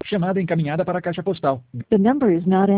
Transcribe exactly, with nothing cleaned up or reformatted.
Chamada encaminhada para a caixa postal. The number is not